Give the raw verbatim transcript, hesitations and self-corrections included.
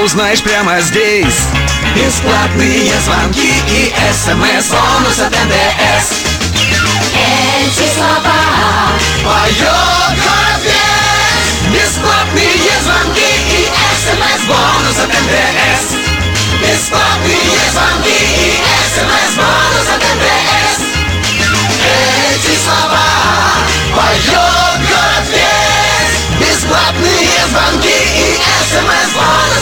узнаешь прямо здесь. Бесплатные звонки и смс-бонус от эн дэ эс. Эти слова поет город весь. Бесплатные звонки и смс-бонус от эн дэ эс. Бесплатные звонки и смс-бонус от эн дэ эс. Эти слова поет город весь. Бесплатные звонки и смс-бонус